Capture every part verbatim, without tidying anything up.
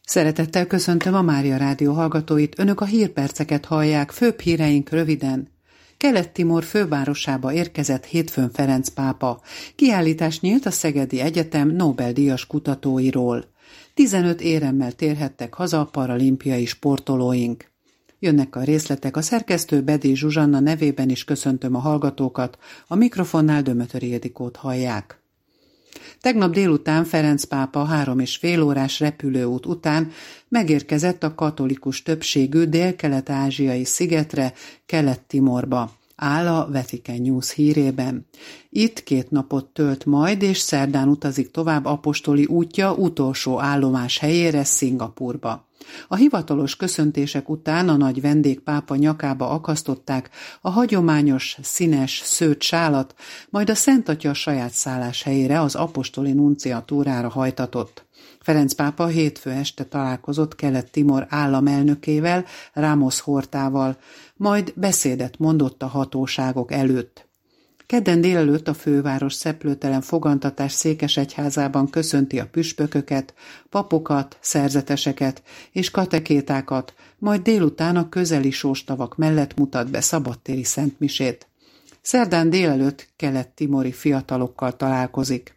Szeretettel köszöntöm a Mária Rádió hallgatóit, önök a hírperceket hallják, főbb híreink röviden. Kelet-Timor fővárosába érkezett hétfőn Ferenc pápa. Kiállítás nyílt a Szegedi Egyetem Nobel-díjas kutatóiról. tizenöt éremmel térhettek haza a paralimpiai sportolóink. Jönnek a részletek, a szerkesztő Bedély Zsuzsanna nevében is köszöntöm a hallgatókat, a mikrofonnál Dömötöri Ildikót hallják. Tegnap délután Ferenc pápa három és fél órás repülőút után megérkezett a katolikus többségű dél-kelet-ázsiai szigetre, Kelet-Timorba, áll a Vatican News hírében. Itt két napot tölt majd, és szerdán utazik tovább apostoli útja utolsó állomás helyére, Szingapúrba. A hivatalos köszöntések után a nagy vendégpápa nyakába akasztották a hagyományos színes szőtt sálat, majd a Szent Atya saját szállás helyére, az apostoli nunciatúrára hajtatott. Ferenc pápa hétfő este találkozott Kelet-Timor államelnökével, Ramos Hortával, majd beszédet mondott a hatóságok előtt. Kedden délelőtt a főváros szeplőtelen fogantatás székesegyházában köszönti a püspököket, papokat, szerzeteseket és katekétákat, majd délután a közeli sóstavak mellett mutat be szabadtéri szentmisét. Szerdán délelőtt kelet-timori fiatalokkal találkozik.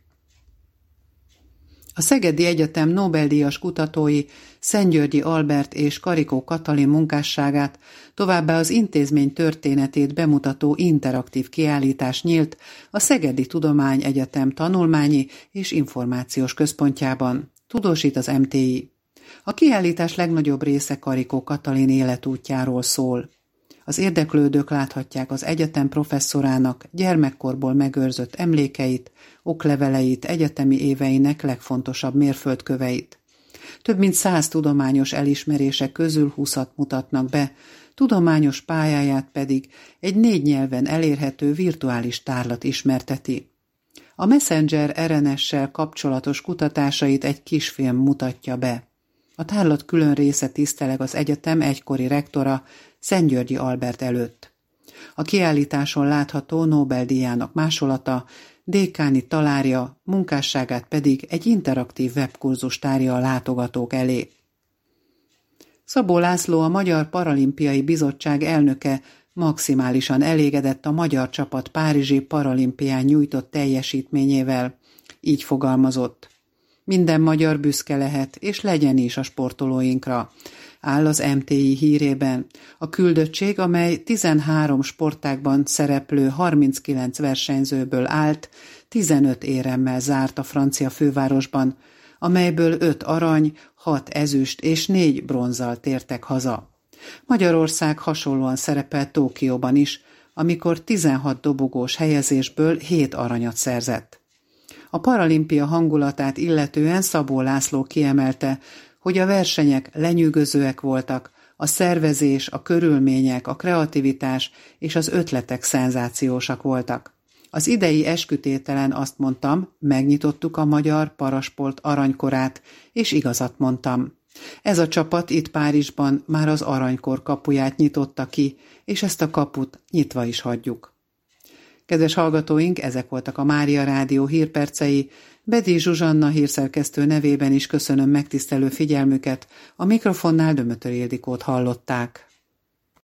A Szegedi Egyetem Nobel-díjas kutatói Szentgyörgyi Albert és Karikó Katalin munkásságát, továbbá az intézmény történetét bemutató interaktív kiállítás nyílt a Szegedi Tudományegyetem Tanulmányi és Információs Központjában, tudósít az em té i. A kiállítás legnagyobb része Karikó Katalin életútjáról szól. Az érdeklődők láthatják az egyetem professzorának gyermekkorból megőrzött emlékeit, okleveleit, egyetemi éveinek legfontosabb mérföldköveit. Több mint száz tudományos elismerése közül húszat mutatnak be, tudományos pályáját pedig egy négy nyelven elérhető virtuális tárlat ismerteti. A Messenger er en es-sel kapcsolatos kutatásait egy kisfilm mutatja be. A tárlat külön része tiszteleg az egyetem egykori rektora, Szentgyörgyi Albert előtt. A kiállításon látható Nobel-díjának másolata, dékáni talárja, munkásságát pedig egy interaktív webkurzus tárja a látogatók elé. Szabó László, a Magyar Paralimpiai Bizottság elnöke maximálisan elégedett a magyar csapat párizsi paralimpián nyújtott teljesítményével. Így fogalmazott: minden magyar büszke lehet, és legyen is a sportolóinkra, áll az em té i hírében. A küldöttség, amely tizenhárom sportágban szereplő harminckilenc versenyzőből állt, tizenöt éremmel zárt a francia fővárosban, amelyből öt arany, hat ezüst és négy bronzzal tértek haza. Magyarország hasonlóan szerepel Tokióban is, amikor tizenhat dobogós helyezésből hét aranyat szerzett. A paralimpia hangulatát illetően Szabó László kiemelte, hogy a versenyek lenyűgözőek voltak, a szervezés, a körülmények, a kreativitás és az ötletek szenzációsak voltak. Az idei eskütételen azt mondtam, megnyitottuk a magyar parasport aranykorát, és igazat mondtam. Ez a csapat itt Párizsban már az aranykor kapuját nyitotta ki, és ezt a kaput nyitva is hagyjuk. Kedves hallgatóink, ezek voltak a Mária Rádió hírpercei. Bedély Zsuzsanna hírszerkesztő nevében is köszönöm megtisztelő figyelmüket, a mikrofonnál Dömötöri Ildikót hallották.